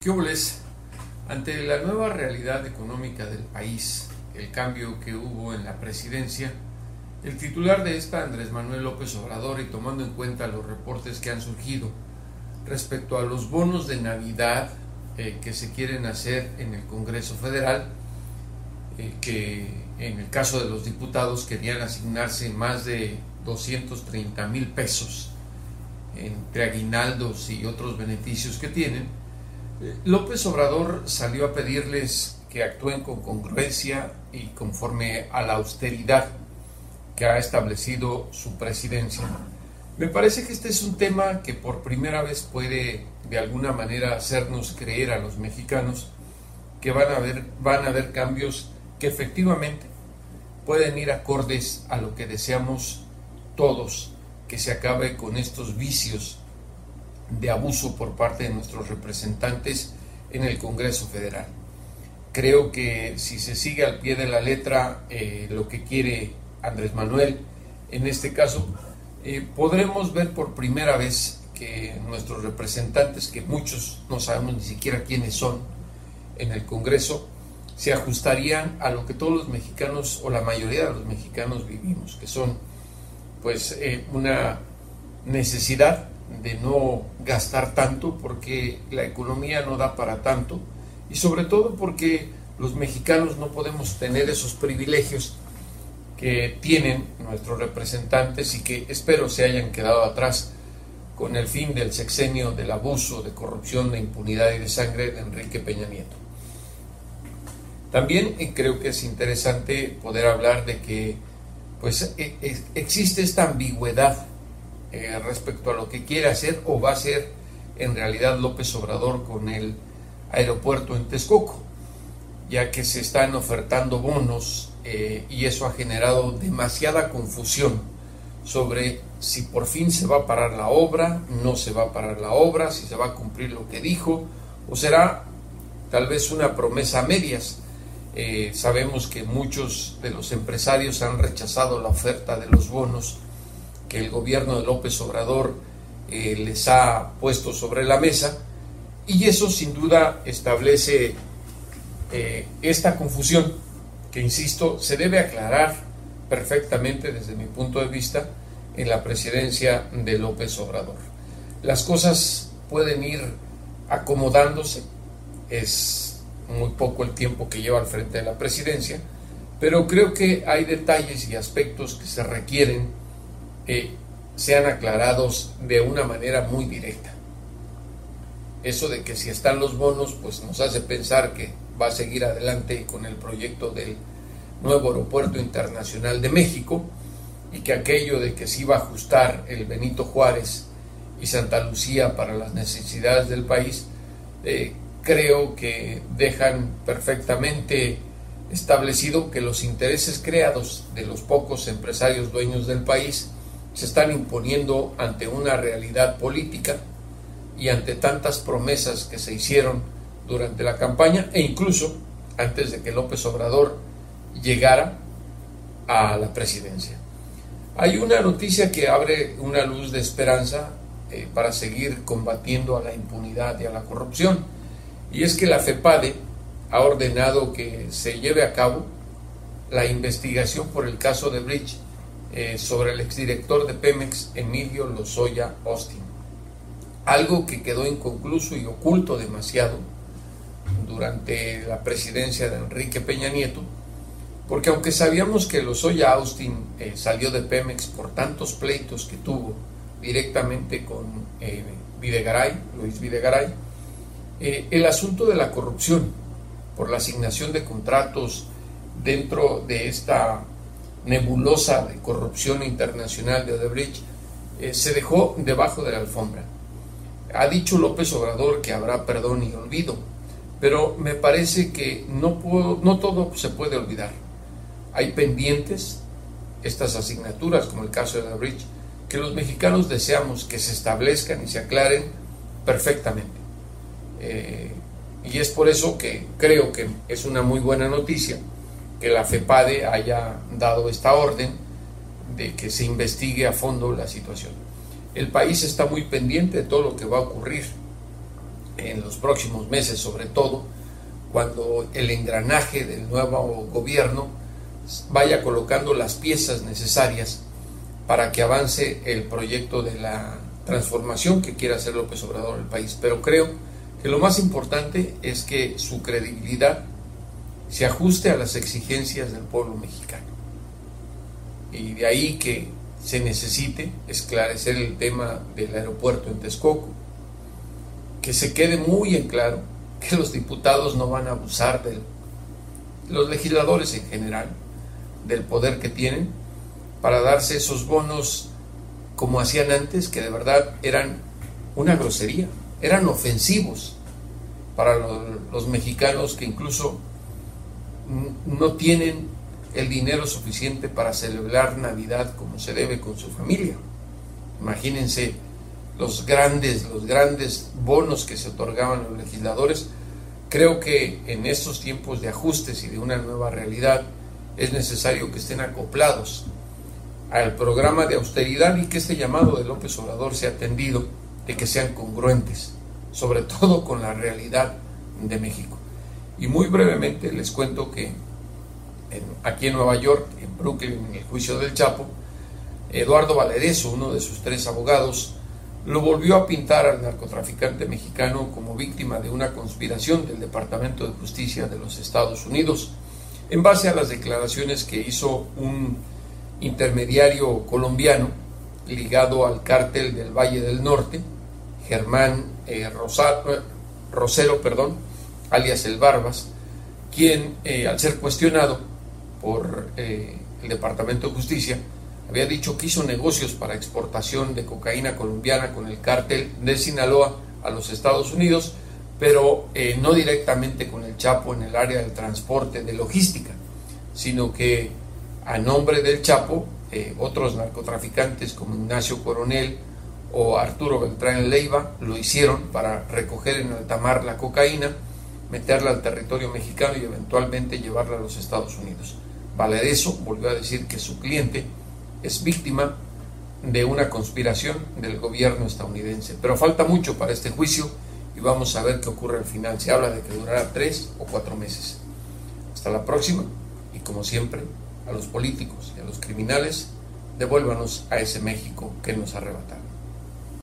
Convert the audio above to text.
¿Qué hubles? Ante la nueva realidad económica del país, el cambio que hubo en la presidencia, el titular de esta, Andrés Manuel López Obrador, y tomando en cuenta los reportes que han surgido respecto a los bonos de Navidad que se quieren hacer en el Congreso Federal, que en el caso de los diputados querían asignarse más de 230,000 pesos entre aguinaldos y otros beneficios que tienen, López Obrador salió a pedirles que actúen con congruencia y conforme a la austeridad que ha establecido su presidencia. Me parece que este es un tema que por primera vez puede de alguna manera hacernos creer a los mexicanos que van a haber cambios que efectivamente pueden ir acordes a lo que deseamos todos, que se acabe con estos vicios de abuso por parte de nuestros representantes en el Congreso Federal. Creo que si se sigue al pie de la letra lo que quiere Andrés Manuel, en este caso, podremos ver por primera vez que nuestros representantes, que muchos no sabemos ni siquiera quiénes son en el Congreso, se ajustarían a lo que todos los mexicanos, o la mayoría de los mexicanos, vivimos, que son pues una necesidad de no gastar tanto porque la economía no da para tanto, y sobre todo porque los mexicanos no podemos tener esos privilegios que tienen nuestros representantes y que espero se hayan quedado atrás con el fin del sexenio del abuso, de corrupción, de impunidad y de sangre de Enrique Peña Nieto. También creo que es interesante poder hablar de que pues existe esta ambigüedad respecto a lo que quiere hacer o va a hacer en realidad López Obrador con el aeropuerto en Texcoco, ya que se están ofertando bonos y eso ha generado demasiada confusión sobre si por fin se va a parar la obra, no se va a parar la obra, si se va a cumplir lo que dijo o será tal vez una promesa a medias. Sabemos que muchos de los empresarios han rechazado la oferta de los bonos que el gobierno de López Obrador les ha puesto sobre la mesa, y eso sin duda establece esta confusión que, insisto, se debe aclarar perfectamente desde mi punto de vista en la presidencia de López Obrador. Las cosas pueden ir acomodándose, es muy poco el tiempo que lleva al frente de la presidencia, pero creo que hay detalles y aspectos que se requieren que sean aclarados de una manera muy directa. Eso de que si están los bonos, pues nos hace pensar que va a seguir adelante con el proyecto del nuevo aeropuerto internacional de México, y que aquello de que se iba a ajustar el Benito Juárez y Santa Lucía para las necesidades del país, creo que dejan perfectamente establecido que los intereses creados de los pocos empresarios dueños del país se están imponiendo ante una realidad política y ante tantas promesas que se hicieron durante la campaña e incluso antes de que López Obrador llegara a la presidencia. Hay una noticia que abre una luz de esperanza para seguir combatiendo a la impunidad y a la corrupción, y es que la FEPADE ha ordenado que se lleve a cabo la investigación por el caso de Brecht sobre el exdirector de Pemex, Emilio Lozoya Austin, algo que quedó inconcluso y oculto demasiado durante la presidencia de Enrique Peña Nieto, porque aunque sabíamos que Lozoya Austin salió de Pemex por tantos pleitos que tuvo directamente con Luis Videgaray, el asunto de la corrupción por la asignación de contratos dentro de esta nebulosa de corrupción internacional de Odebrecht se dejó debajo de la alfombra. Ha dicho López Obrador que habrá perdón y olvido, pero me parece que no todo se puede olvidar. Hay pendientes, estas asignaturas, como el caso de Odebrecht, que los mexicanos deseamos que se establezcan y se aclaren perfectamente. Y es por eso que creo que es una muy buena noticia que la FEPADE haya dado esta orden de que se investigue a fondo la situación. El país está muy pendiente de todo lo que va a ocurrir en los próximos meses, sobre todo, cuando el engranaje del nuevo gobierno vaya colocando las piezas necesarias para que avance el proyecto de la transformación que quiere hacer López Obrador en el país. Pero creo que lo más importante es que su credibilidad se ajuste a las exigencias del pueblo mexicano. Y de ahí que se necesite esclarecer el tema del aeropuerto en Texcoco, que se quede muy en claro que los diputados no van a abusar de los legisladores en general, del poder que tienen, para darse esos bonos como hacían antes, que de verdad eran una grosería, eran ofensivos para los mexicanos que incluso no tienen el dinero suficiente para celebrar Navidad como se debe con su familia. Imagínense los grandes bonos que se otorgaban a los legisladores. Creo que en estos tiempos de ajustes y de una nueva realidad es necesario que estén acoplados al programa de austeridad y que este llamado de López Obrador sea atendido, de que sean congruentes, sobre todo con la realidad de México. Y muy brevemente les cuento que aquí en Nueva York, en Brooklyn, en el juicio del Chapo, Eduardo Valdez, uno de sus 3 abogados, lo volvió a pintar al narcotraficante mexicano como víctima de una conspiración del Departamento de Justicia de los Estados Unidos, en base a las declaraciones que hizo un intermediario colombiano ligado al cártel del Valle del Norte, Germán Rosero, alias El Barbas, quien al ser cuestionado por el Departamento de Justicia había dicho que hizo negocios para exportación de cocaína colombiana con el cártel de Sinaloa a los Estados Unidos, pero no directamente con el Chapo en el área del transporte, de logística, sino que a nombre del Chapo, otros narcotraficantes como Ignacio Coronel o Arturo Beltrán Leiva lo hicieron para recoger en alta mar la cocaína, meterla al territorio mexicano y eventualmente llevarla a los Estados Unidos. Valdez volvió a decir que su cliente es víctima de una conspiración del gobierno estadounidense. Pero falta mucho para este juicio y vamos a ver qué ocurre al final. Se habla de que durará 3 o 4 meses. Hasta la próxima, y como siempre, a los políticos y a los criminales, devuélvanos a ese México que nos arrebataron.